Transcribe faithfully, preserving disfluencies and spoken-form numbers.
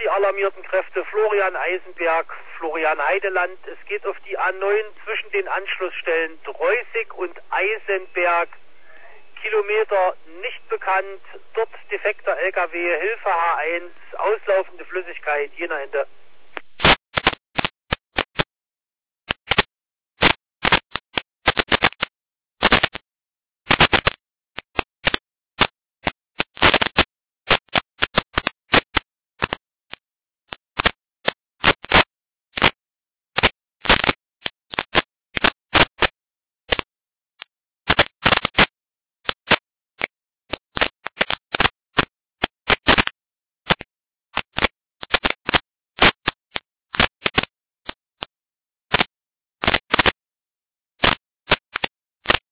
die alarmierten Kräfte Florian Eisenberg, Florian Heideland. Es geht auf die A neun zwischen den Anschlussstellen Dreußig und Eisenberg. Kilometer nicht bekannt. Dort defekter L K W, Hilfe H eins, auslaufende Flüssigkeit, Jena Ende.